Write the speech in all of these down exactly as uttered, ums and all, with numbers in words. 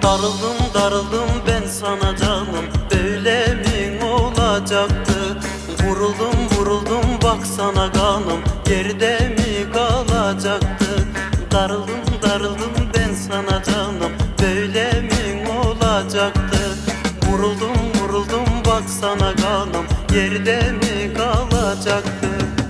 Darıldım darıldım ben sana canım, böyle mi olacaktı? Vuruldum vuruldum bak sana kanım, geride mi kalacaktı? Darıldım darıldım ben sana canım, böyle mi olacaktı? Vuruldum vuruldum bak sana kanım, geride mi kalacaktı?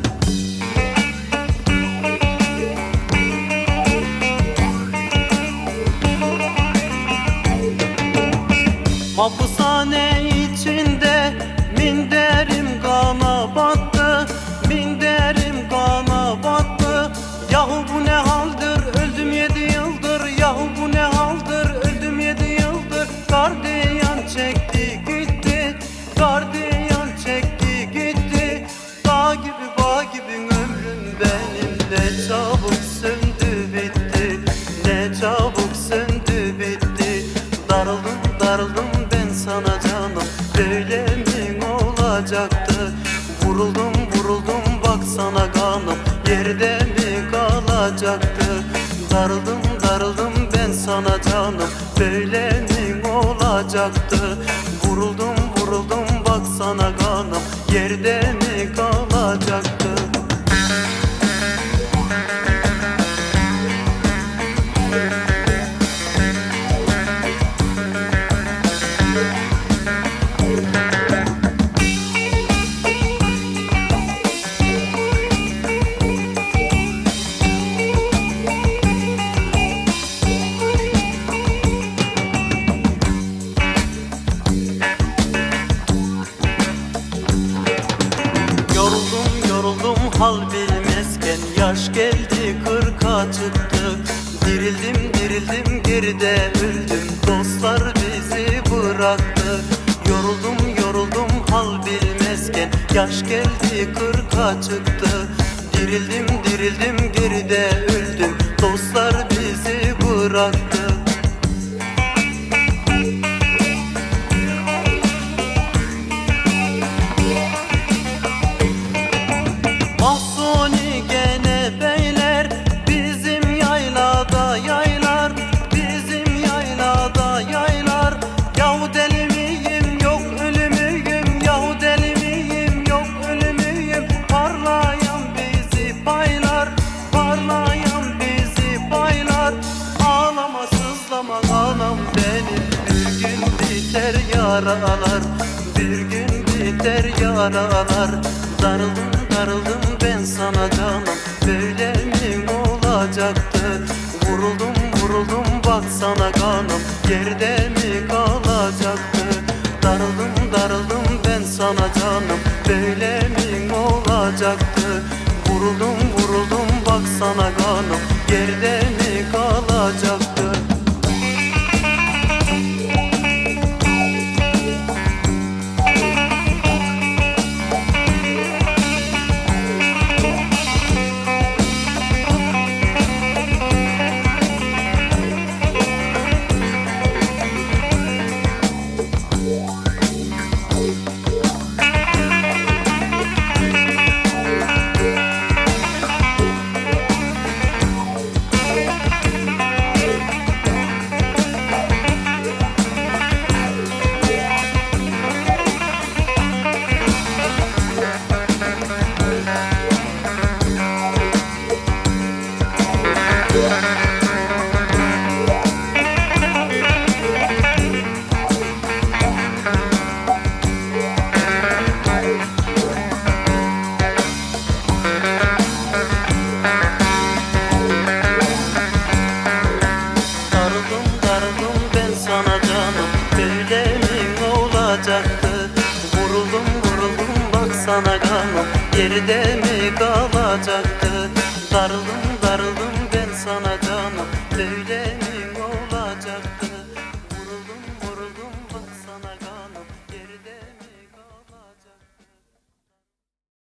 Hapishane içinde minderim kana battı, minderim kana battı. Yahu bu ne haldır, öldüm yedi yıldır. Yahu bu ne haldır, öldüm yedi yıldır. Gardiyan çekti gitti, gardiyan çekti gitti. Dağ gibi bağ gibi ömrüm benim, ne çabuk söndü bitti, ne çabuk söndü bitti. Darıldım darıldım sana canım, böyle mi olacaktı? Vuruldum vuruldum bak sana kanım, yerde mi kalacaktı? Darıldım darıldım ben sana canım, böyle mi olacaktı? Vuruldum vuruldum bak sana kanım, yerde mi kalacaktı? Yoruldum yoruldum hal bilmezken, yaş geldi kırka çıktı. Dirildim dirildim geride öldüm, dostlar bizi bıraktı. Yoruldum yoruldum hal bilmezken, yaş geldi kırka çıktı. Dirildim dirildim geride öldüm, dostlar bizi bıraktı. Mahsuni gene beyler, bizim yaylada yaylar, bizim yaylada yaylar. Yahu deli miyim yok ölü müyüm, yahu deli miyim yok ölü müyüm? Parlayan bizi paylar, parlayan bizi paylar. Ağlama sızlama anam benim, bir gün biter yaralar, bir gün biter yaralar. Darıldım darıldım ben sana canım, böyle mi olacaktı? Vuruldum vuruldum bak sana kanım, yerde mi kalacaktı? Darıldım darıldım ben sana canım, böyle mi olacaktı? Vuruldum vuruldum bak sana kanım, yerde mi kalacaktı? Vuruldum vuruldum bak sana kanım, geride